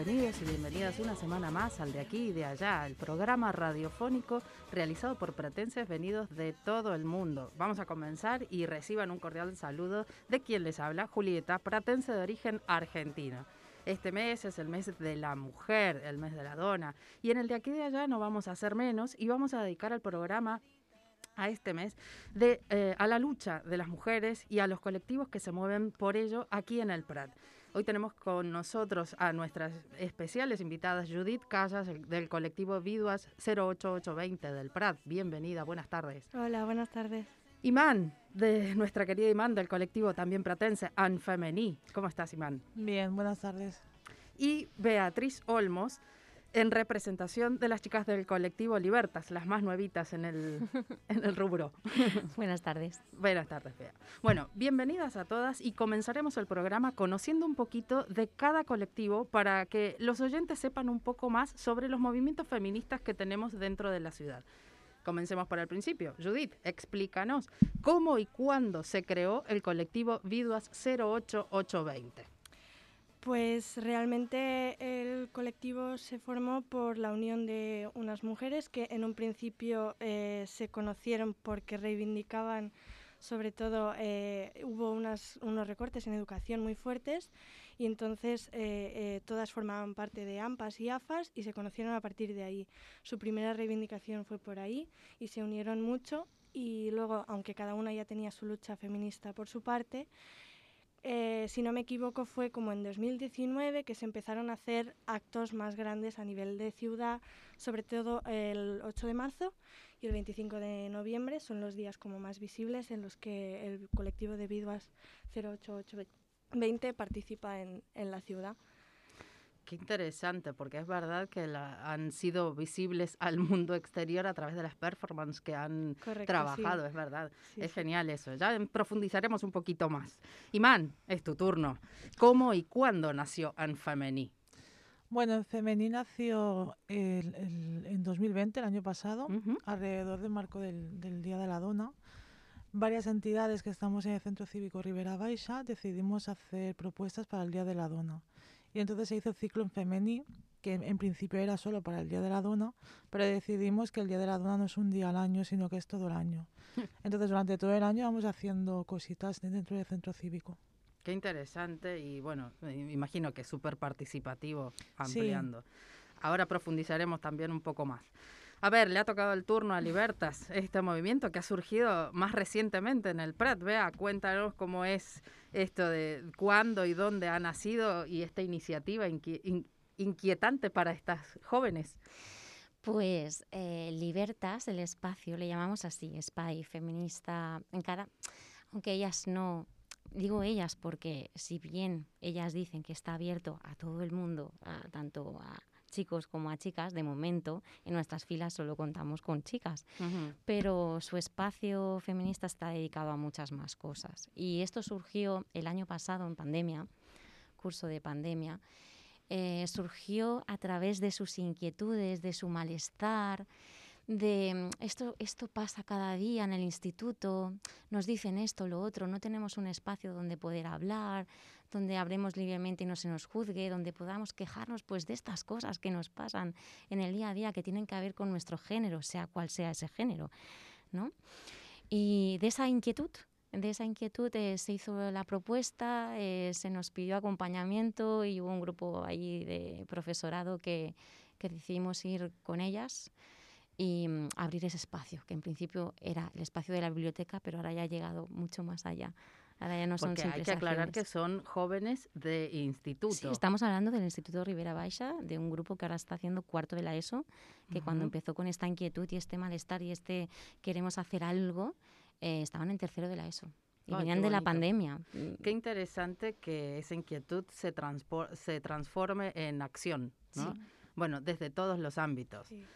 bienvenidos y bienvenidas una semana más al De Aquí y de Allá, el programa radiofónico realizado por pratenses venidos de todo el mundo. Vamos a comenzar y reciban un cordial saludo de quien les habla, Julieta, pratense de origen argentino. Este mes es el mes de la mujer, el mes de la dona, y en el De Aquí y de Allá no vamos a hacer menos y vamos a dedicar el programa a este mes a la lucha de las mujeres y a los colectivos que se mueven por ello aquí en el Prat. Hoy tenemos con nosotros a nuestras especiales invitadas, Judith Callas, del colectivo Viduas 08820 del Prat. Bienvenida, buenas tardes. Hola, buenas tardes. Imán, de nuestra querida Imán, del colectivo también pratense, En Femení. ¿Cómo estás, Imán? Bien, buenas tardes. Y Beatriz Olmos, en representación de las chicas del colectivo Libertas, las más nuevitas en el rubro. Buenas tardes. Buenas tardes, Bea. Bueno, bienvenidas a todas y comenzaremos el programa conociendo un poquito de cada colectivo para que los oyentes sepan un poco más sobre los movimientos feministas que tenemos dentro de la ciudad. Comencemos por el principio. Judith, explícanos cómo y cuándo se creó el colectivo Viduas 08820. Pues realmente el colectivo se formó por la unión de unas mujeres que en un principio se conocieron porque reivindicaban, sobre todo hubo unos recortes en educación muy fuertes y entonces todas formaban parte de AMPAs y AFAS y se conocieron a partir de ahí. Su primera reivindicación fue por ahí y se unieron mucho y luego, aunque cada una ya tenía su lucha feminista por su parte, si no me equivoco, fue como en 2019 que se empezaron a hacer actos más grandes a nivel de ciudad, sobre todo el 8 de marzo y el 25 de noviembre, son los días como más visibles en los que el colectivo de Viduas 08820 participa en la ciudad. Qué interesante, porque es verdad que han sido visibles al mundo exterior a través de las performances que han trabajado, sí. Es verdad. Sí, es genial eso. Ya profundizaremos un poquito más. Imán, es tu turno. ¿Cómo y cuándo nació En Femení? Bueno, En Femení nació en 2020, el año pasado, alrededor del marco del Día de la Dona. Varias entidades que estamos en el Centro Cívico Ribera Baixa decidimos hacer propuestas para el Día de la Dona. Y entonces se hizo el ciclo En Femení, que en principio era solo para el Día de la Dona, pero decidimos que el Día de la Dona no es un día al año, sino que es todo el año. Entonces durante todo el año vamos haciendo cositas dentro del Centro Cívico. Qué interesante y bueno, imagino que es súper participativo ampliando. Sí. Ahora profundizaremos también un poco más. A ver, le ha tocado el turno a Libertas, este movimiento que ha surgido más recientemente en el Prat. Bea, cuéntanos cómo es esto de cuándo y dónde ha nacido y esta iniciativa inquietante para estas jóvenes. Pues Libertas, el espacio, le llamamos así, Spy, feminista, aunque ellas no, digo ellas porque si bien ellas dicen que está abierto a todo el mundo, tanto a chicos como a chicas, de momento en nuestras filas solo contamos con chicas, pero su espacio feminista está dedicado a muchas más cosas. Y esto surgió el año pasado en pandemia, curso de pandemia, surgió a través de sus inquietudes, de su malestar, de esto pasa cada día en el instituto, nos dicen esto, lo otro, no tenemos un espacio donde poder hablar, donde hablemos libremente y no se nos juzgue, donde podamos quejarnos pues de estas cosas que nos pasan en el día a día que tienen que ver con nuestro género, sea cual sea ese género, ¿no? Y de esa inquietud se hizo la propuesta, se nos pidió acompañamiento y hubo un grupo ahí de profesorado que decidimos ir con ellas y abrir ese espacio, que en principio era el espacio de la biblioteca, pero ahora ya ha llegado mucho más allá. Ahora ya no son simples Porque hay que aclarar acciones. que son jóvenes de instituto. Sí, estamos hablando del Instituto Ribera Baixa, de un grupo que ahora está haciendo cuarto de la ESO, que cuando empezó con esta inquietud y este malestar y queremos hacer algo, estaban en tercero de la ESO. Y venían de la pandemia. Qué interesante que esa inquietud se transforme en acción, ¿no? Sí. Bueno, desde todos los ámbitos. Sí.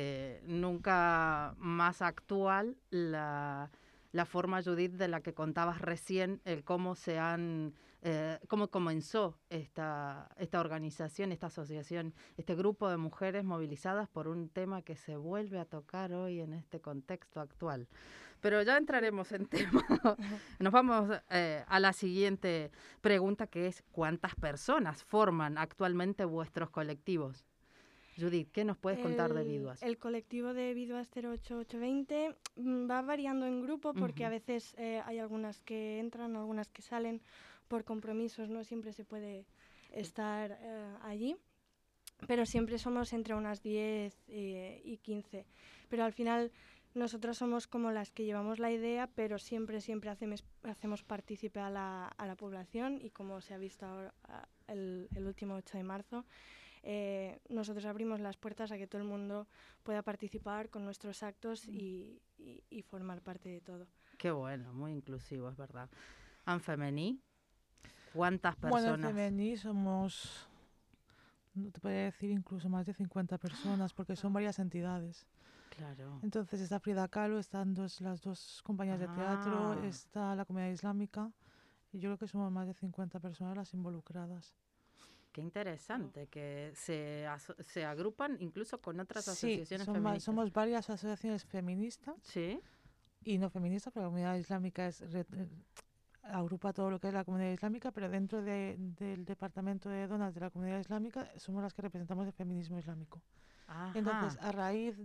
Nunca más actual la forma, Judith, de la que contabas recién, el cómo se han cómo comenzó esta organización, esta asociación, este grupo de mujeres movilizadas por un tema que se vuelve a tocar hoy en este contexto actual. Pero ya entraremos en tema. Nos vamos a la siguiente pregunta, que es ¿cuántas personas forman actualmente vuestros colectivos? Judith, ¿qué nos puedes contar de Viduas? El colectivo de Viduas 08820 va variando en grupo porque a veces hay algunas que entran, algunas que salen por compromisos, no siempre se puede estar allí, pero siempre somos entre unas 10 y 15. Pero al final nosotras somos como las que llevamos la idea, pero siempre hacemos partícipe a la población, y como se ha visto ahora, el último 8 de marzo, nosotros abrimos las puertas a que todo el mundo pueda participar con nuestros actos y formar parte de todo. Qué bueno, muy inclusivo, es verdad. ¿En Femení? ¿Cuántas personas? Bueno, en Femení somos, no te podría decir, incluso más de 50 personas, porque son varias entidades. Claro. Entonces está Frida Kahlo, están las dos compañías de teatro, está la Comunidad Islámica, y yo creo que somos más de 50 personas las involucradas. Qué interesante, que se agrupan incluso con otras asociaciones feministas. Somos varias asociaciones feministas. Sí. Y no feministas, pero la Comunidad Islámica agrupa todo lo que es la Comunidad Islámica, pero dentro del Departamento de Donas de la Comunidad Islámica somos las que representamos el feminismo islámico. Ajá. Entonces, a raíz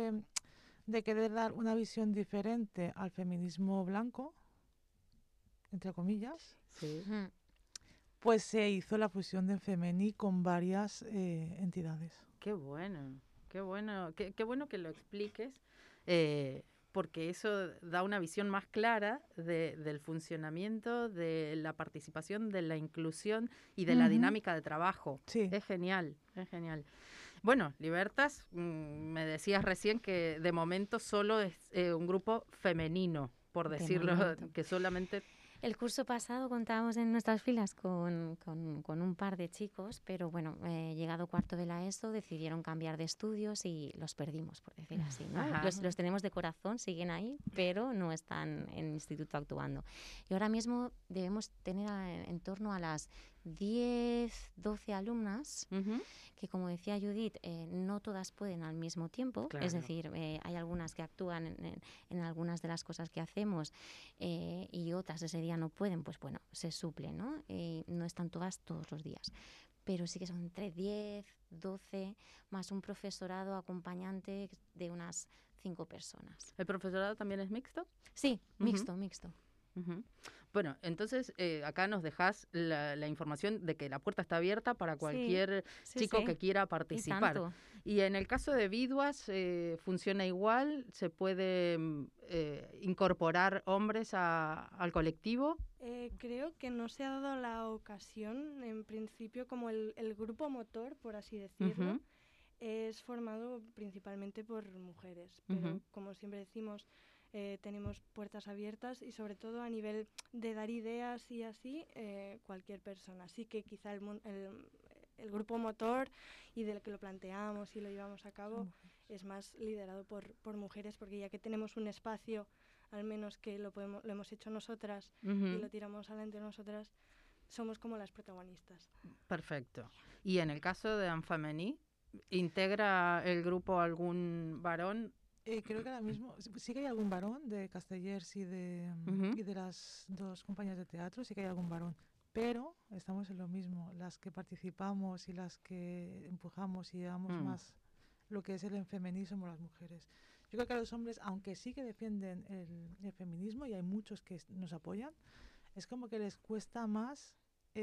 de querer dar una visión diferente al feminismo blanco, entre comillas, sí, pues se hizo la fusión de Femení con varias entidades. Qué bueno, qué bueno que lo expliques, porque eso da una visión más clara del funcionamiento, de la participación, de la inclusión y de la dinámica de trabajo. Sí. Es genial, es genial. Bueno, Libertas, me decías recién que de momento solo es un grupo femenino, por decirlo, que solamente... El curso pasado contábamos en nuestras filas con un par de chicos, pero bueno, llegado cuarto de la ESO decidieron cambiar de estudios y los perdimos, por decir así, ¿no? Los tenemos de corazón, siguen ahí, pero no están en el instituto actuando. Y ahora mismo debemos tener en torno a las 10, 12 alumnas, que como decía Judith, no todas pueden al mismo tiempo, claro. Es decir, hay algunas que actúan en algunas de las cosas que hacemos y otras ese día no pueden, pues bueno, se suple, ¿no? No están todas todos los días. Pero sí que son entre 10, 12, más un profesorado acompañante de unas 5 personas. ¿El profesorado también es mixto? Sí, mixto. Bueno, entonces acá nos dejás la información de que la puerta está abierta para cualquier chico que quiera participar. Y en el caso de Viduas, ¿funciona igual? ¿Se puede incorporar hombres al colectivo? Creo que no se ha dado la ocasión. En principio, como el grupo motor, por así decirlo, es formado principalmente por mujeres. Pero como siempre decimos, tenemos puertas abiertas y sobre todo a nivel de dar ideas y así, cualquier persona. Así que quizá el grupo motor y del que lo planteamos y lo llevamos a cabo es más liderado por mujeres, porque ya que tenemos un espacio, al menos que lo hemos hecho nosotras y lo tiramos adelante nosotras, somos como las protagonistas. Perfecto. Y en el caso de En Femení, ¿integra el grupo algún varón? Creo que ahora mismo sí que hay algún varón de Castellers y de las dos compañías de teatro, sí que hay algún varón, pero estamos en lo mismo, las que participamos y las que empujamos y llevamos más lo que es el feminismo somos las mujeres. Yo creo que a los hombres, aunque sí que defienden el feminismo y hay muchos que nos apoyan, es como que les cuesta más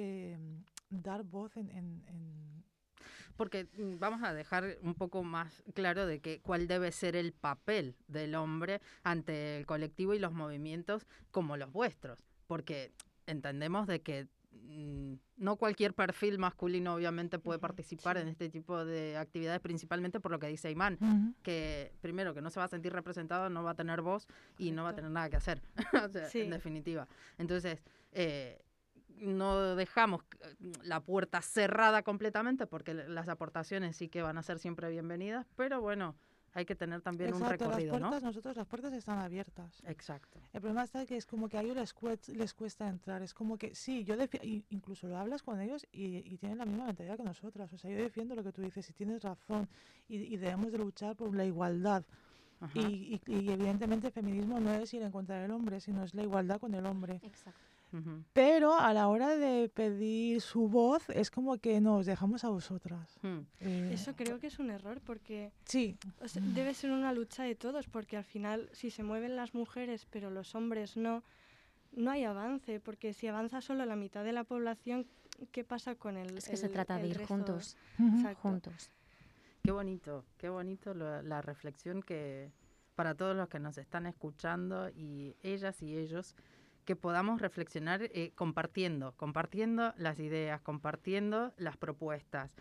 dar voz en porque vamos a dejar un poco más claro de cuál debe ser el papel del hombre ante el colectivo y los movimientos como los vuestros, porque entendemos de que no cualquier perfil masculino obviamente puede participar en este tipo de actividades, principalmente por lo que dice Aymán, que primero que no se va a sentir representado, no va a tener voz y no va a tener nada que hacer, o sea, en definitiva. Entonces, no dejamos la puerta cerrada completamente porque las aportaciones sí que van a ser siempre bienvenidas, pero bueno, Hay que tener también Exacto, un recorrido, las puertas, ¿no? Nosotros las puertas están abiertas. Exacto. El problema está que es como que a ellos les cuesta entrar. Es como que sí, incluso lo hablas con ellos y tienen la misma mentalidad que nosotras. O sea, yo defiendo lo que tú dices y tienes razón y debemos de luchar por la igualdad. Y evidentemente el feminismo no es ir en contra del hombre, sino es la igualdad con el hombre. Exacto. Pero a la hora de pedir su voz es como que nos dejamos a vosotras. Eso creo que es un error porque sí. Debe ser una lucha de todos, porque al final si se mueven las mujeres pero los hombres no hay avance, porque si avanza solo la mitad de la población, ¿qué pasa con el Es que se trata de ir resto? juntos. Juntos. Qué bonito la reflexión que para todos los que nos están escuchando y ellas y ellos, que podamos reflexionar compartiendo las ideas, compartiendo las propuestas.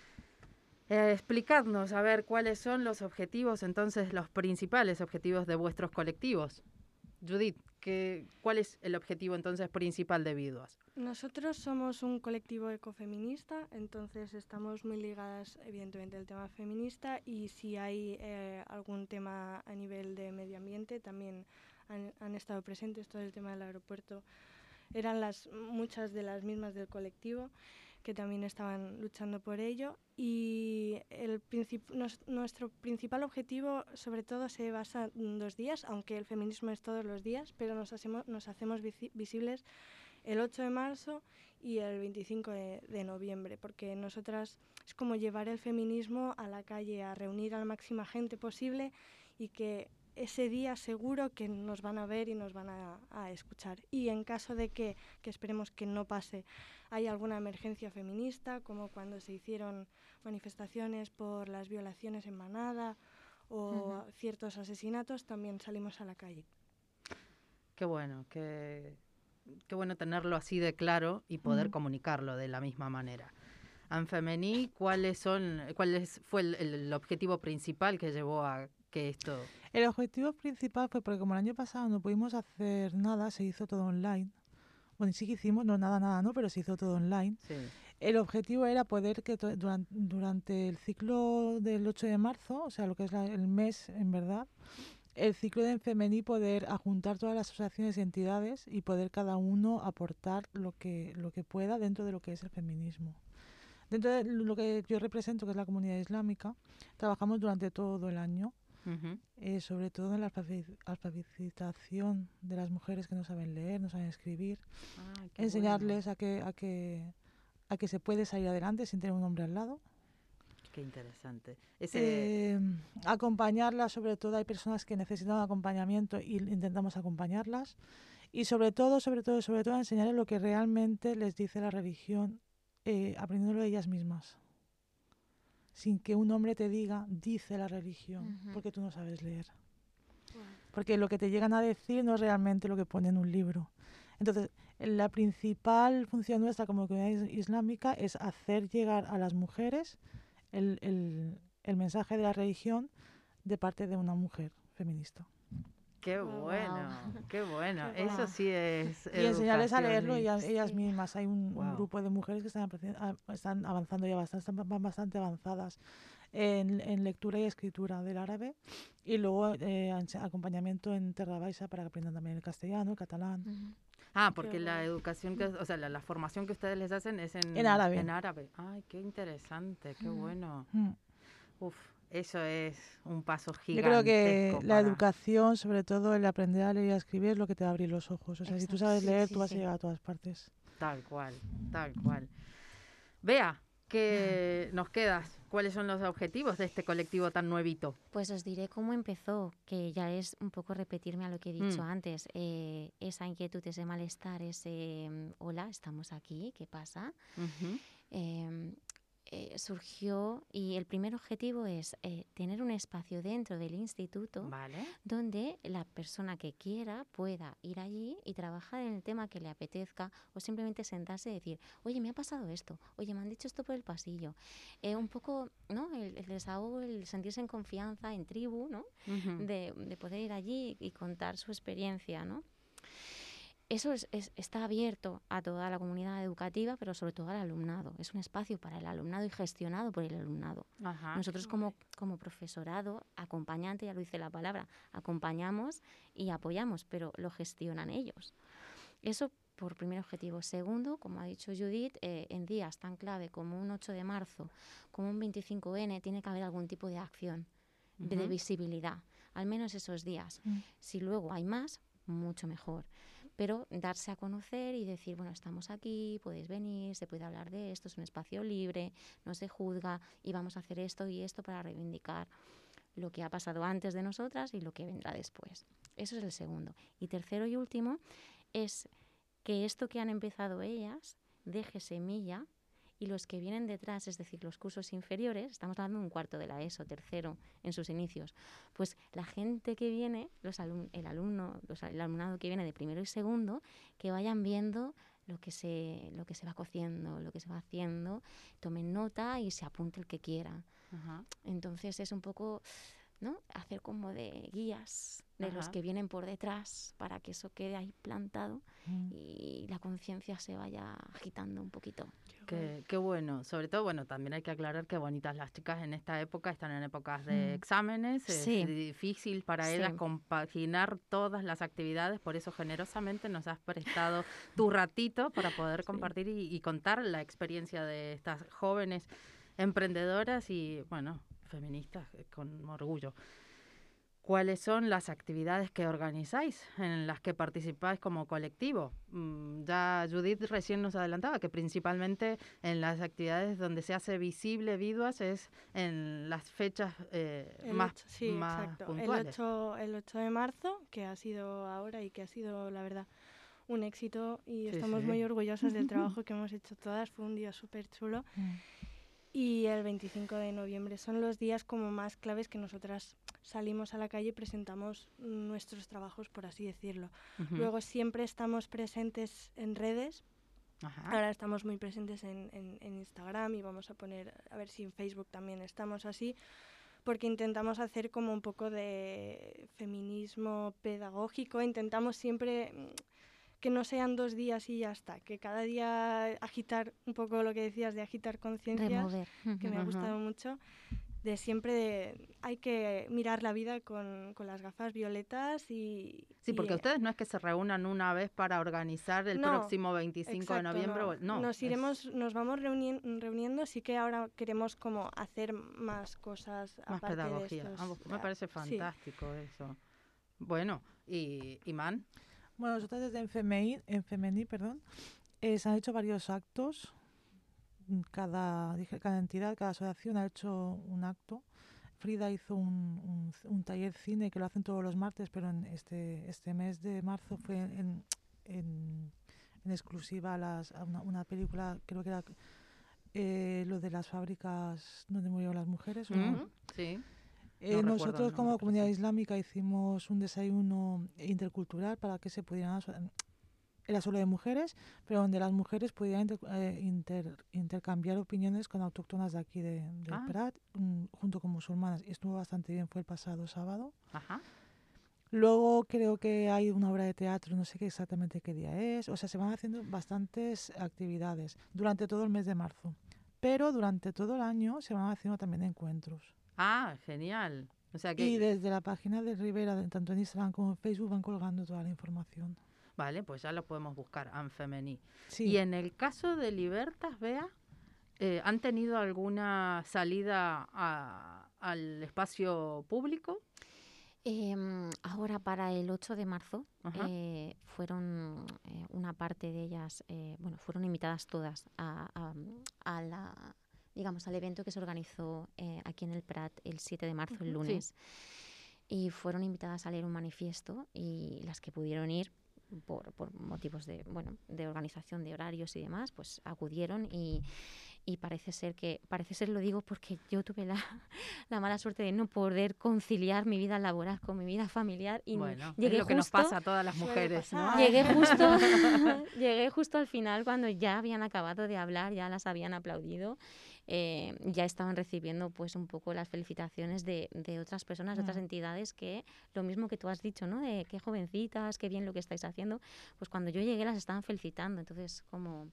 Explicadnos, a ver, cuáles son los objetivos, entonces, los principales objetivos de vuestros colectivos. Judith, ¿cuál es el objetivo entonces principal de Viduas? Nosotros somos un colectivo ecofeminista, entonces estamos muy ligadas evidentemente al tema feminista, y si hay algún tema a nivel de medio ambiente también han estado presentes. Todo el tema del aeropuerto eran muchas de las mismas del colectivo que también estaban luchando por ello, y nuestro principal objetivo sobre todo se basa en 2 días, aunque el feminismo es todos los días, pero nos hacemos visibles el 8 de marzo y el 25 de noviembre, porque nosotras es como llevar el feminismo a la calle, a reunir a la máxima gente posible, y que ese día seguro que nos van a ver y nos van a escuchar. Y en caso de que esperemos que no pase, hay alguna emergencia feminista, como cuando se hicieron manifestaciones por las violaciones en Manada o ciertos asesinatos, también salimos a la calle. Qué bueno, qué bueno tenerlo así de claro y poder comunicarlo de la misma manera. Anfemení, ¿cuál fue el objetivo principal que llevó a que esto...? El objetivo principal fue porque como el año pasado no pudimos hacer nada, se hizo todo online. Bueno, sí que hicimos, no nada, ¿no? Pero se hizo todo online. Sí. El objetivo era poder que durante el ciclo del 8 de marzo, o sea, lo que es el mes en verdad, el ciclo de Femení, poder juntar todas las asociaciones y entidades y poder cada uno aportar lo que pueda dentro de lo que es el feminismo. Dentro de lo que yo represento, que es la comunidad islámica, trabajamos durante todo el año, sobre todo en la alfabetización de las mujeres que no saben leer, no saben escribir, enseñarles a que se puede salir adelante sin tener un hombre al lado. Qué interesante. Acompañarlas, sobre todo hay personas que necesitan acompañamiento y intentamos acompañarlas, y sobre todo enseñarles lo que realmente les dice la religión, aprendiéndolo de ellas mismas, sin que un hombre te diga, dice la religión, porque tú no sabes leer. Porque lo que te llegan a decir no es realmente lo que pone en un libro. Entonces, la principal función nuestra como comunidad islámica es hacer llegar a las mujeres el mensaje de la religión de parte de una mujer feminista. Qué bueno, qué bueno. Eso sí es y enseñarles a leerlo ellas mismas. Hay un grupo de mujeres que están avanzando ya bastante avanzadas en lectura y escritura del árabe, y luego acompañamiento en Terra Baixa para que aprendan también el castellano, el catalán. Porque la educación, la formación que ustedes les hacen es en árabe. En árabe. Ay, qué interesante, qué bueno. Uf, eso es un paso gigantesco. Yo creo que la educación, sobre todo el aprender a leer y a escribir, es lo que te va a abrir los ojos. O sea, si tú sabes leer, tú vas a llegar a todas partes. Tal cual. Bea, ¿qué nos quedas? ¿Cuáles son los objetivos de este colectivo tan nuevito? Pues os diré cómo empezó, que ya es un poco repetirme a lo que he dicho antes. Esa inquietud, ese malestar, ese hola, estamos aquí, ¿qué pasa? Surgió, y el primer objetivo es tener un espacio dentro del instituto donde la persona que quiera pueda ir allí y trabajar en el tema que le apetezca, o simplemente sentarse y decir, oye, me ha pasado esto, oye, me han dicho esto por el pasillo. Un poco, ¿no? El desahogo, el sentirse en confianza, en tribu, ¿no? De poder ir allí y contar su experiencia, ¿no? eso está abierto a toda la comunidad educativa, pero sobre todo al alumnado. Es un espacio para el alumnado y gestionado por el alumnado. Ajá. Nosotros como profesorado, acompañante, ya lo dice la palabra, acompañamos y apoyamos, pero lo gestionan ellos. Eso por primer objetivo. Segundo, como ha dicho Judith, en días tan clave como un 8 de marzo, como un 25N, tiene que haber algún tipo de acción, de visibilidad, al menos esos días. Si luego hay más, mucho mejor. Pero darse a conocer y decir, bueno, estamos aquí, podéis venir, se puede hablar de esto, es un espacio libre, no se juzga y vamos a hacer esto y esto para reivindicar lo que ha pasado antes de nosotras y lo que vendrá después. Eso es el segundo. Y tercero y último es que esto que han empezado ellas deje semilla y los que vienen detrás, es decir, los cursos inferiores, estamos hablando de un cuarto de la ESO, tercero en sus inicios, pues la gente que viene, el alumnado que viene de primero y segundo, que vayan viendo lo que se va cociendo, lo que se va haciendo, tomen nota y se apunte el que quiera. Ajá. Entonces es un poco, ¿no?, hacer como de guías de los que vienen por detrás para que eso quede ahí plantado y la conciencia se vaya agitando un poquito. Qué bueno. Sobre todo, bueno, también hay que aclarar que bonitas las chicas en esta época están en épocas de exámenes. Sí. Es difícil para ellas compaginar todas las actividades, por eso generosamente nos has prestado tu ratito para poder compartir y contar la experiencia de estas jóvenes emprendedoras y, bueno, feministas con orgullo. ¿Cuáles son las actividades que organizáis, en las que participáis como colectivo? Ya Judith recién nos adelantaba que principalmente en las actividades donde se hace visible Viduas es en las fechas más puntuales. El 8 de marzo, que ha sido ahora y que ha sido, la verdad, un éxito y estamos muy orgullosas del trabajo que hemos hecho todas. Fue un día súper chulo. Y el 25 de noviembre son los días como más claves que nosotras salimos a la calle y presentamos nuestros trabajos, por así decirlo. Luego siempre estamos presentes en redes. Ahora estamos muy presentes en Instagram y vamos a poner, a ver si en Facebook también estamos así, porque intentamos hacer como un poco de feminismo pedagógico. Intentamos siempre que no sean 2 días y ya está, que cada día agitar un poco lo que decías de agitar conciencias, que me ha gustado mucho, de siempre hay que mirar la vida con las gafas violetas y... Sí, porque ustedes no es que se reúnan una vez para organizar el próximo 25 de noviembre. Nos vamos reuniendo, sí que ahora queremos como hacer más cosas más aparte pedagogía. de estos. Me parece fantástico eso. Bueno, ¿y Man? Bueno, nosotros desde Enfemení, se han hecho varios actos. Cada entidad, cada asociación ha hecho un acto. Frida hizo un taller cine que lo hacen todos los martes, pero en este mes de marzo fue en exclusiva una película, creo que era lo de las fábricas donde murieron las mujeres. ¿No? Sí. Nosotros como comunidad islámica hicimos un desayuno intercultural para que se pudieran... Era solo de mujeres, pero donde las mujeres pudieran intercambiar opiniones con autóctonas de aquí del Prat, junto con musulmanas. Y estuvo bastante bien, fue el pasado sábado. Luego creo que hay una obra de teatro, no sé exactamente qué día es. O sea, se van haciendo bastantes actividades durante todo el mes de marzo. Pero durante todo el año se van haciendo también encuentros. Ah, genial. O sea que... Y desde la página de Rivera, tanto en Instagram como en Facebook, van colgando toda la información. Vale, pues ya lo podemos buscar, Enfemení. Sí. Y en el caso de Libertas, Bea, ¿han tenido alguna salida al espacio público? Ahora para el 8 de marzo fueron una parte de ellas, fueron invitadas todas al evento que se organizó aquí en el Prat el 7 de marzo, el lunes. Y fueron invitadas a leer un manifiesto y las que pudieron ir por motivos de organización de horarios y demás, pues acudieron y parece ser, lo digo porque yo tuve la mala suerte de no poder conciliar mi vida laboral con mi vida familiar y llegué es lo que nos pasa a todas las mujeres, ¿no? Llegué justo al final cuando ya habían acabado de hablar, ya las habían aplaudido ya estaban recibiendo pues un poco las felicitaciones de otras personas, de otras entidades, que lo mismo que tú has dicho, ¿no? De qué jovencitas, qué bien lo que estáis haciendo. Pues cuando yo llegué las estaban felicitando. Entonces,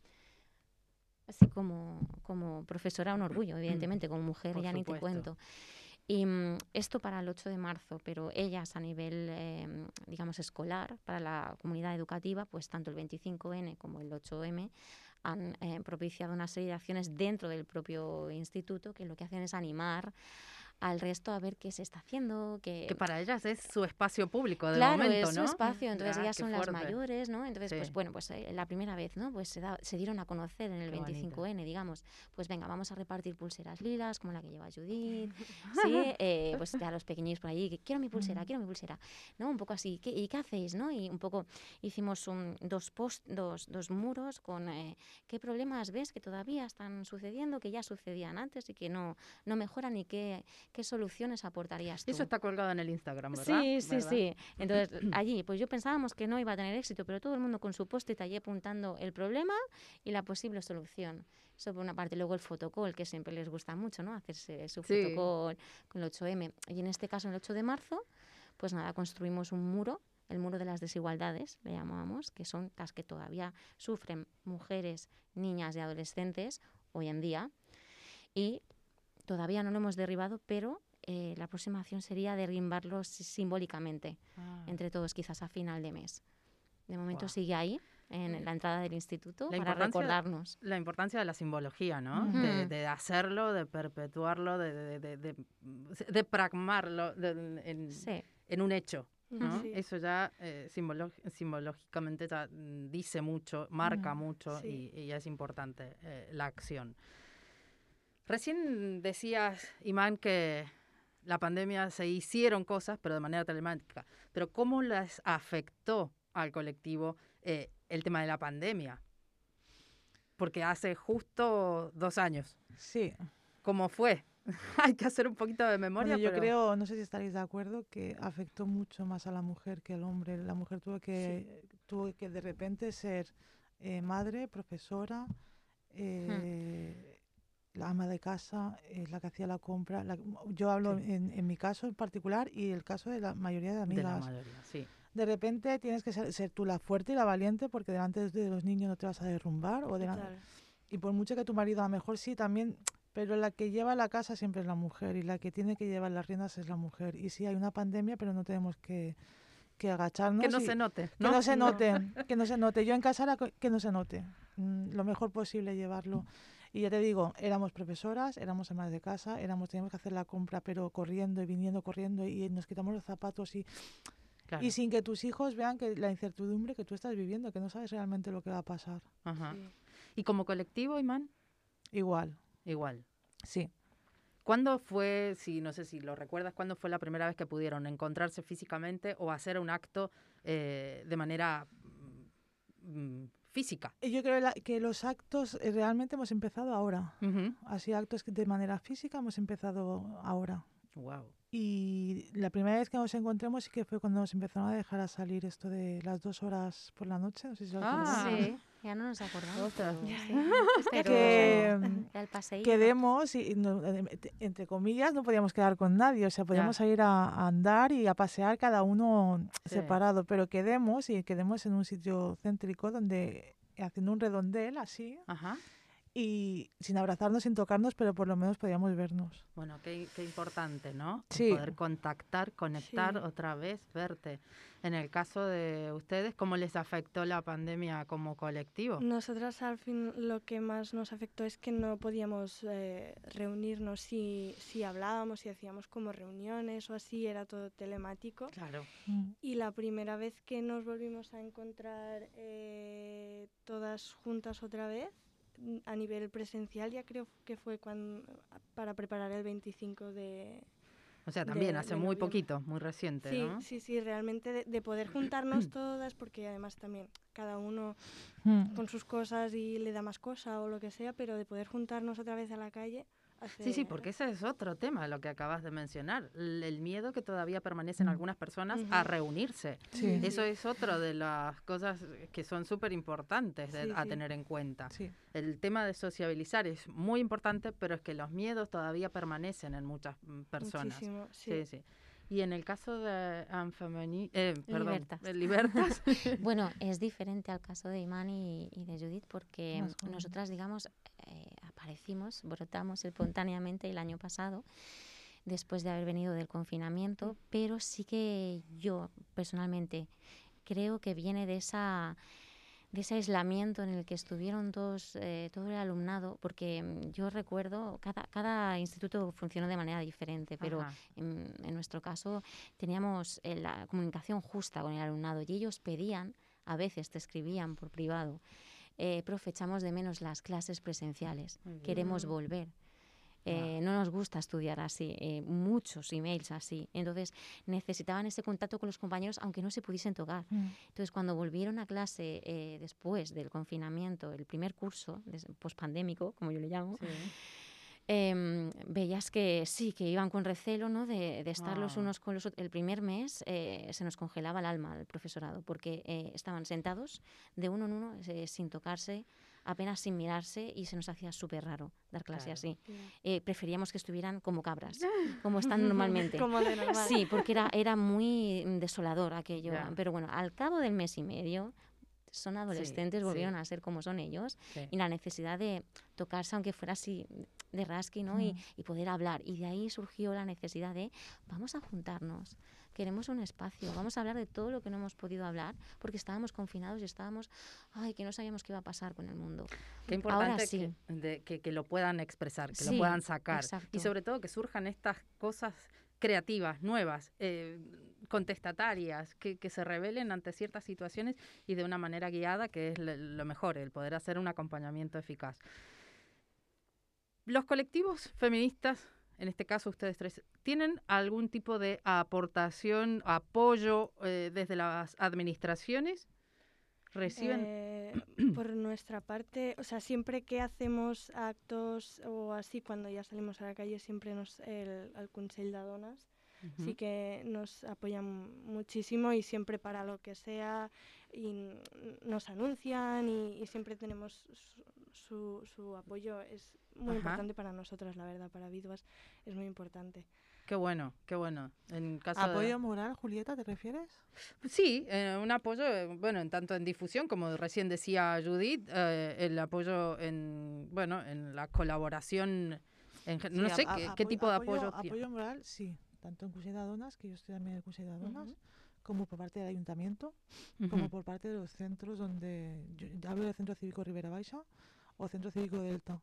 así como profesora, un orgullo, evidentemente, como mujer Por ya supuesto. ni te cuento. Y esto para el 8 de marzo, pero ellas a nivel, digamos, escolar, para la comunidad educativa, pues tanto el 25N como el 8M han propiciado una serie de acciones dentro del propio instituto que lo que hacen es animar al resto a ver qué se está haciendo. Que para ellas es su espacio público de claro, momento, es ¿no? su espacio, entonces ellas qué son fuerte. las mayores, ¿no? Entonces, Sí. pues bueno, pues la primera vez, ¿no? Pues se dieron a conocer en el Qué 25N, digamos. Pues venga, vamos a repartir pulseras lilas, como la que lleva Judith, ¿sí? Pues a los pequeños por allí, que quiero mi pulsera, ¿no? Un poco así, ¿y qué hacéis, no? Y un poco hicimos dos muros con qué problemas ves que todavía están sucediendo, que ya sucedían antes y que no mejoran, y qué soluciones aportarías tú. Eso está colgado en el Instagram, ¿verdad? Sí. Entonces, allí, pues yo pensábamos que no iba a tener éxito, pero todo el mundo con su post-it allí apuntando el problema y la posible solución. Eso por una parte. Luego el fotocall, que siempre les gusta mucho, ¿no? Hacerse su fotocall con el 8M. Y en este caso, el 8 de marzo, pues nada, construimos un muro, el muro de las desigualdades, le llamábamos, que son las que todavía sufren mujeres, niñas y adolescentes hoy en día. Y todavía no lo hemos derribado, pero la próxima acción sería derribarlo simbólicamente entre todos, quizás a final de mes. De momento sigue ahí, en la entrada del instituto, para recordarnos. La importancia de la simbología, ¿no? De hacerlo, de perpetuarlo, de pragmarlo en un hecho, ¿no? Sí. Eso ya simbológicamente ya dice mucho, marca mucho, y es importante la acción. Recién decías, Imán, que la pandemia se hicieron cosas, pero de manera telemática. Pero ¿cómo les afectó al colectivo el tema de la pandemia? Porque hace justo 2 años. Sí. ¿Cómo fue? Hay que hacer un poquito de memoria. Bueno, yo creo, no sé si estaréis de acuerdo, que afectó mucho más a la mujer que al hombre. La mujer tuvo que de repente ser madre, profesora, la ama de casa, la que hacía la compra. Yo hablo en mi caso en particular y el caso de la mayoría de amigas. De la mayoría, sí. De repente tienes que ser tú la fuerte y la valiente, porque delante de los niños no te vas a derrumbar. Y por mucho que tu marido, a lo mejor sí también, pero la que lleva la casa siempre es la mujer, y la que tiene que llevar las riendas es la mujer. Y sí, hay una pandemia, pero no tenemos que agacharnos. Que no se note, ¿no? Que no se note, que no se note. Yo en casa era que no se note. Lo mejor posible llevarlo. Y ya te digo, éramos profesoras, éramos amas de casa, teníamos que hacer la compra, pero corriendo y viniendo corriendo, y nos quitamos los zapatos Claro. Y sin que tus hijos vean que la incertidumbre que tú estás viviendo, que no sabes realmente lo que va a pasar. Ajá. ¿Y como colectivo, Imán? Igual. Sí. ¿Cuándo fue, no sé si lo recuerdas, cuándo fue la primera vez que pudieron encontrarse físicamente o hacer un acto de manera física? Yo creo que los actos realmente hemos empezado ahora. Así, actos de manera física hemos empezado ahora. Wow. Y la primera vez que nos encontramos sí que fue cuando nos empezaron a dejar a salir esto de las 2 horas por la noche. No sé si lo sí, ya no nos acordamos. Quedemos y entre comillas no podíamos quedar con nadie, o sea, podíamos ir a andar y a pasear cada uno separado, pero quedemos en un sitio céntrico donde haciendo un redondel así. Ajá. Y sin abrazarnos, sin tocarnos, pero por lo menos podíamos vernos. Bueno, qué importante, ¿no? Sí. Poder contactar, conectar otra vez, verte. En el caso de ustedes, ¿cómo les afectó la pandemia como colectivo? Nosotras al fin lo que más nos afectó es que no podíamos reunirnos. Si hablábamos, si hacíamos como reuniones o así, era todo telemático. Claro. Y la primera vez que nos volvimos a encontrar todas juntas otra vez, a nivel presencial, ya creo que fue para preparar el 25 de... O sea, también hace muy poquito, muy reciente, sí, ¿no? Sí, realmente de poder juntarnos todas, porque además también cada uno con sus cosas y le da más cosa o lo que sea, pero de poder juntarnos otra vez a la calle Sí, porque ese es otro tema, lo que acabas de mencionar, el miedo que todavía permanece en algunas personas a reunirse. Sí. Eso es otra de las cosas que son súper importantes a tener en cuenta. Sí. El tema de sociabilizar es muy importante, pero es que los miedos todavía permanecen en muchas personas. Muchísimo, sí. Y en el caso de Libertas. Bueno, es diferente al caso de Iman y de Judith porque nosotras, digamos, brotamos espontáneamente el año pasado después de haber venido del confinamiento, pero sí que yo personalmente creo que viene de ese aislamiento en el que estuvieron todo el alumnado, porque yo recuerdo, cada instituto funcionó de manera diferente, pero en nuestro caso teníamos la comunicación justa con el alumnado y ellos pedían, a veces te escribían por privado, profe, echamos de menos las clases presenciales, queremos volver. No nos gusta estudiar así, muchos emails así. Entonces necesitaban ese contacto con los compañeros aunque no se pudiesen tocar. Entonces cuando volvieron a clase después del confinamiento, el primer curso pospandémico, como yo le llamo, veías que sí, que iban con recelo, ¿no? de estar los unos con los otros. El primer mes se nos congelaba el alma al profesorado porque estaban sentados de uno en uno sin tocarse, apenas sin mirarse, y se nos hacía súper raro dar clase así. Preferíamos que estuvieran como cabras, como están normalmente. Como de normal. Sí, porque era muy desolador aquello. Pero bueno, al cabo del mes y medio, son adolescentes, volvieron a ser como son ellos, y la necesidad de tocarse, aunque fuera así de rasqui, ¿no? Y poder hablar. Y de ahí surgió la necesidad de, vamos a juntarnos, queremos un espacio, vamos a hablar de todo lo que no hemos podido hablar, porque estábamos confinados y estábamos, que no sabíamos qué iba a pasar con el mundo. Qué importante que lo puedan expresar, que lo puedan sacar. Exacto. Y sobre todo que surjan estas cosas creativas, nuevas, contestatarias, que se revelen ante ciertas situaciones y de una manera guiada, que es lo mejor, el poder hacer un acompañamiento eficaz. Los colectivos feministas, en este caso ustedes tres, ¿tienen algún tipo de aportación, apoyo desde las administraciones? ¿Reciben? Por nuestra parte, o sea, siempre que hacemos actos o así, cuando ya salimos a la calle, siempre el Consell de Dones sí que nos apoyan muchísimo, y siempre para lo que sea, y nos anuncian, y siempre tenemos su apoyo. Es muy importante para nosotras, la verdad, para Viduas es muy importante. Qué bueno, qué bueno. En caso ¿Apoyo moral, Julieta, te refieres? Sí, un apoyo, bueno, en tanto en difusión, como recién decía Judith, el apoyo en la colaboración, no sé qué tipo de apoyo. Apoyo moral, sí, tanto en Consell de Dones, que yo estoy también en el Consell de Dones, como por parte del Ayuntamiento, como por parte de los centros donde, yo hablo del Centro Cívico Ribera Baixa o Centro Cívico Delta.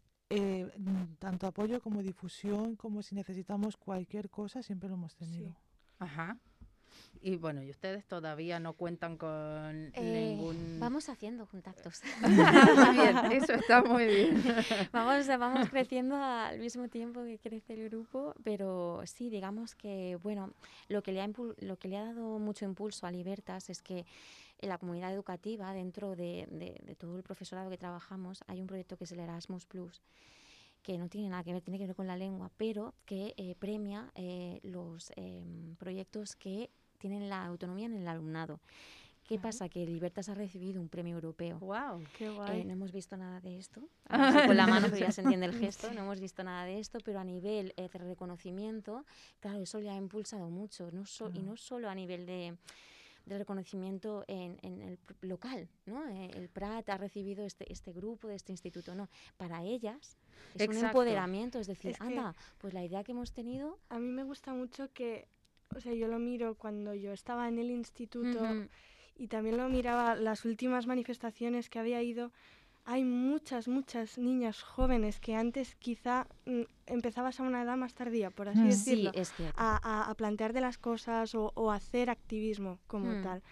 Tanto apoyo como difusión, como si necesitamos cualquier cosa, siempre lo hemos tenido. Sí. Ajá. Y bueno, y ustedes todavía no cuentan con ningún... Vamos haciendo contactos. Muy bien, eso está muy bien. Vamos creciendo al mismo tiempo que crece el grupo, pero sí, digamos que, bueno, lo que le ha dado mucho impulso a Libertas es que en la comunidad educativa, dentro de todo el profesorado que trabajamos, hay un proyecto que es el Erasmus+, que no tiene nada que ver, tiene que ver con la lengua, pero que premia los proyectos que tienen la autonomía en el alumnado. ¿Qué pasa? Que Libertas ha recibido un premio europeo. ¡Wow! ¡Qué guay! No hemos visto nada de esto. Con la mano, pero ya se entiende el gesto. No hemos visto nada de esto, pero a nivel de reconocimiento, claro, eso le ha impulsado mucho. Y no solo a nivel de reconocimiento en el local, ¿no? El Prat ha recibido este grupo de este instituto, no. Para ellas es un empoderamiento, es decir, anda, pues la idea que hemos tenido... A mí me gusta mucho que, o sea, yo lo miro cuando yo estaba en el instituto y también lo miraba las últimas manifestaciones que había ido. Hay muchas niñas jóvenes que antes quizá empezabas a una edad más tardía, por así decirlo, sí, es cierto, a plantear de las cosas o hacer activismo como tal.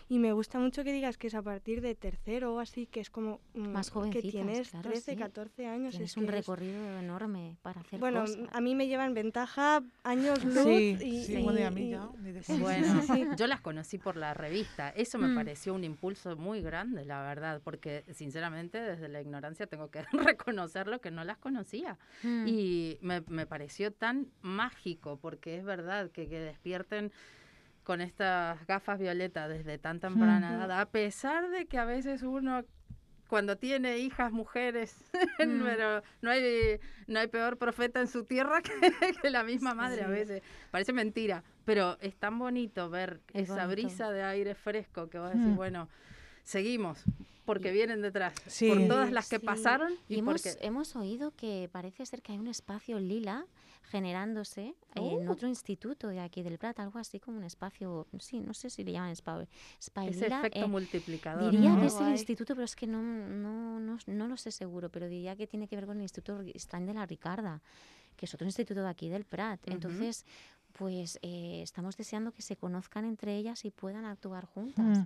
Y me gusta mucho que digas que es a partir de tercero o así, que es como más que tienes claro, 13, sí. 14 años. Tienes un recorrido enorme para hacer cosas. A mí me llevan ventaja años luz. Bueno, y a mí ya. Bueno, yo las conocí por la revista. Eso me pareció un impulso muy grande, la verdad, porque sinceramente desde la ignorancia tengo que reconocerlo que no las conocía. Y me pareció tan mágico, porque es verdad que despierten con estas gafas violetas desde tan temprana edad, a pesar de que a veces uno, cuando tiene hijas mujeres, pero no hay peor profeta en su tierra que la misma madre a veces. Parece mentira, pero es tan bonito ver esa brisa de aire fresco que vos decís, bueno, seguimos, porque vienen detrás, por todas las que pasaron. Y hemos oído que parece ser que hay un espacio lila generándose en otro instituto de aquí del Prat, algo así como un espacio, sí, no sé si le llaman espacio ese lila, efecto multiplicador. Diría que es el instituto, pero es que no lo sé seguro, pero diría que tiene que ver con el Instituto Stein de la Ricarda, que es otro instituto de aquí del Prat. Entonces, pues estamos deseando que se conozcan entre ellas y puedan actuar juntas.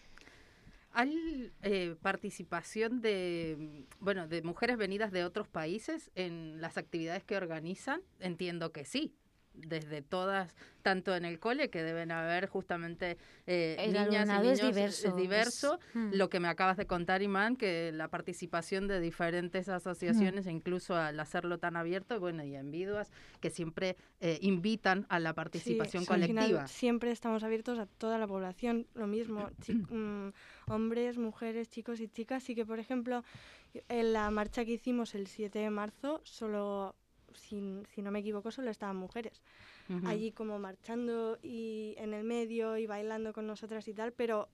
¿Hay participación de mujeres venidas de otros países en las actividades que organizan? Entiendo que sí, desde todas, tanto en el cole, que deben haber justamente niñas y niños es diverso. Lo que me acabas de contar, Imán, que la participación de diferentes asociaciones, e incluso al hacerlo tan abierto, y en Viduas, que siempre invitan a la participación colectiva. Al final, siempre estamos abiertos a toda la población, lo mismo, hombres, mujeres, chicos y chicas. Sí que, por ejemplo, en la marcha que hicimos el 7 de marzo, solo... Si no me equivoco, solo estaban mujeres allí como marchando y en el medio y bailando con nosotras y tal, pero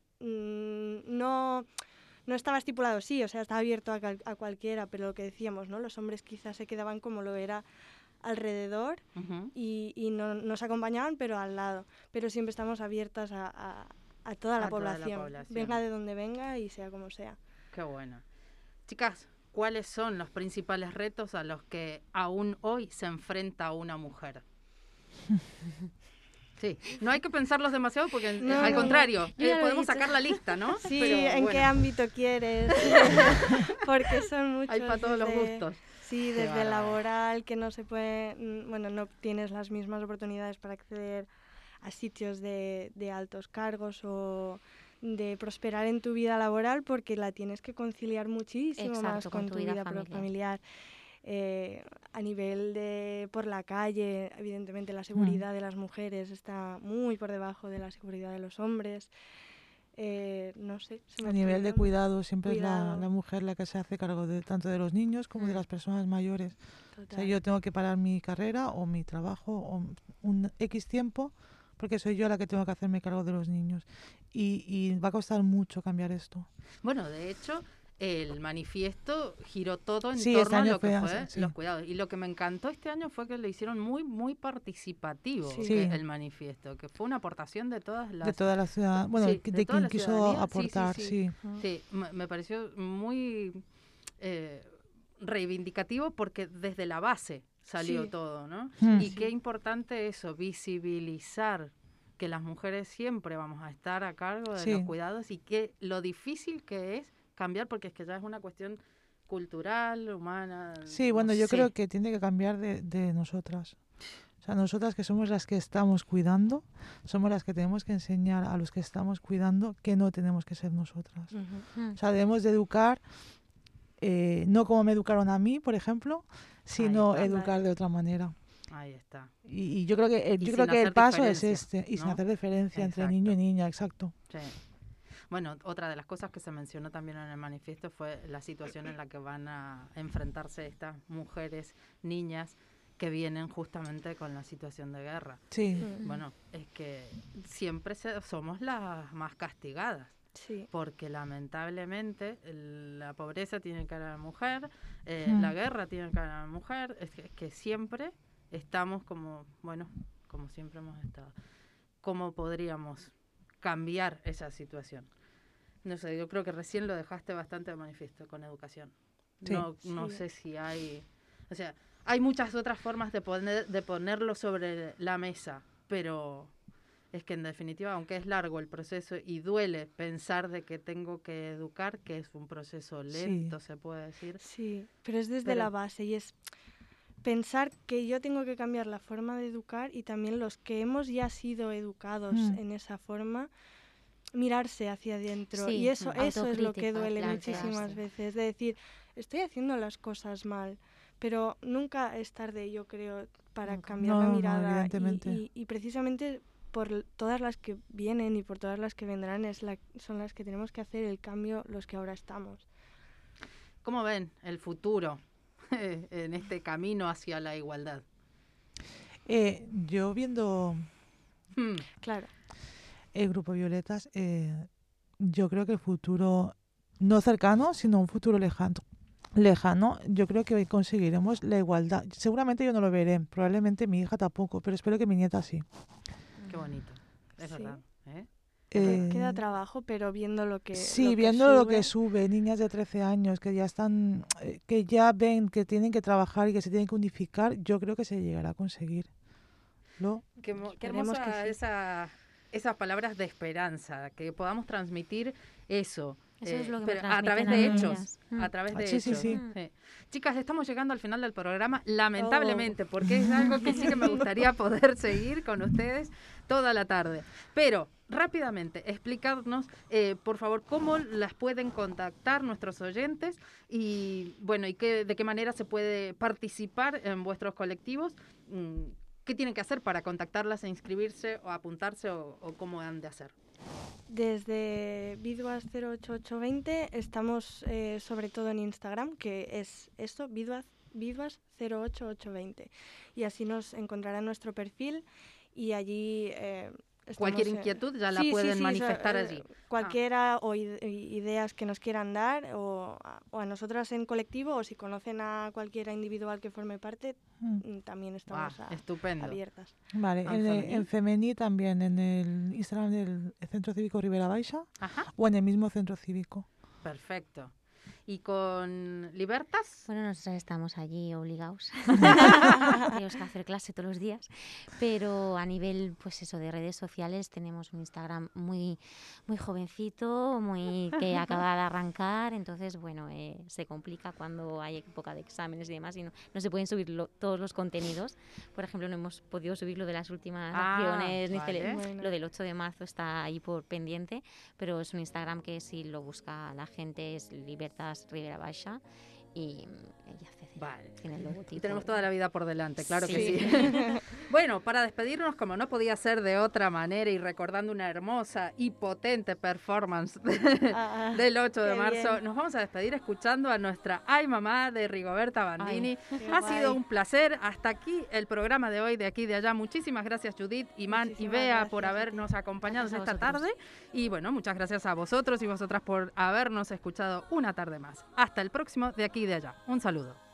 no estaba estipulado, sí, o sea, estaba abierto a cualquiera, pero lo que decíamos, ¿no? Los hombres quizás se quedaban como lo era alrededor y no nos acompañaban, pero al lado. Pero siempre estamos abiertas a toda la población, venga de donde venga y sea como sea. Qué bueno. Chicas, ¿cuáles son los principales retos a los que aún hoy se enfrenta una mujer? Sí, no hay que pensarlos demasiado porque al contrario, podemos sacar la lista, ¿no? Sí, pero, qué ámbito quieres, porque son muchos. Hay para todos los gustos. Sí, desde laboral, que no se puede, no tienes las mismas oportunidades para acceder a sitios de altos cargos o de prosperar en tu vida laboral porque la tienes que conciliar muchísimo más con tu vida familiar. A nivel de por la calle, evidentemente la seguridad de las mujeres está muy por debajo de la seguridad de los hombres. No sé. A nivel de cuidado, siempre es la mujer la que se hace cargo tanto de los niños como de las personas mayores. Total. O sea, yo tengo que parar mi carrera o mi trabajo o un X tiempo porque soy yo la que tengo que hacerme cargo de los niños. Y va a costar mucho cambiar esto. Bueno, de hecho, el manifiesto giró todo en torno a lo que fue los cuidados. Y lo que me encantó este año fue que lo hicieron muy, muy participativo, el manifiesto, que fue una aportación de todas las... De toda la ciudad, de quien quiso aportar, sí. Sí, me pareció muy reivindicativo porque desde la base salió todo, ¿no? Y qué importante eso, visibilizar que las mujeres siempre vamos a estar a cargo de los cuidados y que lo difícil que es cambiar, porque es que ya es una cuestión cultural, humana. Sí, yo creo que tiene que cambiar de nosotras. O sea, nosotras que somos las que estamos cuidando, somos las que tenemos que enseñar a los que estamos cuidando que no tenemos que ser nosotras. O sea, debemos de educar, no como me educaron a mí, por ejemplo, sino educar de otra manera. Ahí está. Y yo creo que el paso es este, y sin hacer diferencia entre niño y niña, exacto. Sí. Bueno, otra de las cosas que se mencionó también en el manifiesto fue la situación en la que van a enfrentarse estas mujeres, niñas, que vienen justamente con la situación de guerra. Sí. Bueno, es que siempre somos las más castigadas. Sí. Porque lamentablemente la pobreza tiene cara a la mujer, la guerra tiene cara a la mujer, es que siempre estamos como siempre hemos estado. ¿Cómo podríamos cambiar esa situación? No sé, yo creo que recién lo dejaste bastante de manifiesto con educación. Sí. No sé si hay... O sea, hay muchas otras formas de ponerlo sobre la mesa, pero es que en definitiva, aunque es largo el proceso y duele pensar de que tengo que educar, que es un proceso lento, se puede decir. Sí, pero es desde la base y es pensar que yo tengo que cambiar la forma de educar y también los que hemos ya sido educados en esa forma, mirarse hacia adentro. Y eso es lo que duele muchísimas veces, de decir, estoy haciendo las cosas mal, pero nunca es tarde, yo creo, para cambiar la mirada. Y precisamente por todas las que vienen y por todas las que vendrán son las que tenemos que hacer el cambio los que ahora estamos. ¿Cómo ven el futuro en este camino hacia la igualdad? Yo viendo claro. el Grupo Violetas, yo creo que el futuro, no cercano, sino un futuro lejano, yo creo que conseguiremos la igualdad. Seguramente yo no lo veré, probablemente mi hija tampoco, pero espero que mi nieta sí. Qué bonito, es verdad. Queda trabajo, pero viendo lo que lo que sube, niñas de 13 años que ya están, que ya ven que tienen que trabajar y que se tienen que unificar, yo creo que se llegará a conseguir. Qué hermosa esas palabras de esperanza, que podamos transmitir eso. Eso es lo que a través de hechos. A través de hechos. Sí. Chicas, estamos llegando al final del programa, lamentablemente, porque es algo que sí que me gustaría poder seguir con ustedes toda la tarde. Pero, rápidamente, explicarnos, por favor, cómo las pueden contactar nuestros oyentes y, bueno, y de qué manera se puede participar en vuestros colectivos. ¿Qué tienen que hacer para contactarlas e inscribirse o apuntarse o cómo han de hacer? Desde Bidwas 08820 estamos sobre todo en Instagram, que es esto, Bidwas 08820. Y así nos encontrará nuestro perfil y allí... cualquier inquietud ya la pueden manifestar allí. Cualquiera o ideas que nos quieran dar o a nosotras en colectivo o si conocen a cualquiera individual que forme parte, también estamos abiertas. Vale, en Femení también, en el Instagram del Centro Cívico Ribera Baixa o en el mismo Centro Cívico. Perfecto. ¿Y con Libertas? Bueno, nosotros estamos allí obligados. Tenemos que hacer clase todos los días. Pero a nivel, pues eso, de redes sociales, tenemos un Instagram muy, muy jovencito, que acaba de arrancar. Entonces, bueno, se complica cuando hay época de exámenes y demás y no se pueden subir todos los contenidos. Por ejemplo, no hemos podido subir lo de las últimas acciones. Bueno. Lo del 8 de marzo está ahí por pendiente, pero es un Instagram que si lo busca la gente es Libertas Ribera Baixa y ella tiene el logotipo. Y tenemos toda la vida por delante, claro que sí. Bueno, para despedirnos, como no podía ser de otra manera y recordando una hermosa y potente performance del 8 de marzo, bien. Nos vamos a despedir escuchando a nuestra Ay Mamá de Rigoberta Bandini. Ha sido un placer. Hasta aquí el programa de hoy, de aquí de allá. Muchísimas gracias, Judith, Imán y Bea, por habernos acompañado esta tarde. Y bueno, muchas gracias a vosotros y vosotras por habernos escuchado una tarde más. Hasta el próximo de aquí de allá. Un saludo.